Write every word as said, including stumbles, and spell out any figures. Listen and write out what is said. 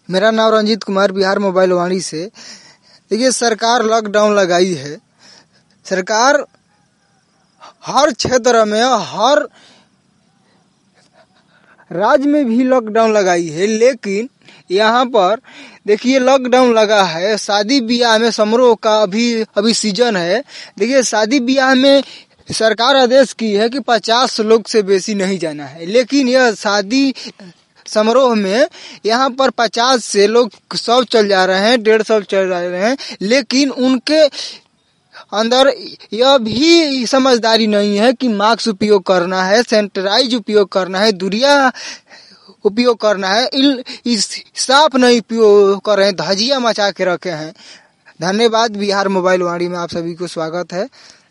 मेरा नाम रंजीत कुमार, बिहार मोबाइल वाणी से। देखिए, सरकार लॉकडाउन लगाई है। सरकार हर क्षेत्र में, हर राज्य में भी लॉकडाउन लगाई है, लेकिन यहाँ पर देखिए लॉकडाउन लगा है। शादी ब्याह में समारोह का अभी अभी सीजन है। देखिए, शादी ब्याह में सरकार आदेश की है कि पचास लोग से बेसी नहीं जाना है, लेकिन यह शादी समारोह में यहाँ पर पचास से लोग सौ चल जा रहे हैं, डेढ़ सौ चल जा रहे हैं, लेकिन उनके अंदर यह भी समझदारी नहीं है कि मास्क उपयोग करना है, सैनिटाइज उपयोग करना है, दूरिया उपयोग करना है। इस साफ नहीं उपयोग कर रहे हैं, धजिया मचा के रखे हैं। धन्यवाद। बिहार मोबाइल वाणी में आप सभी को स्वागत है।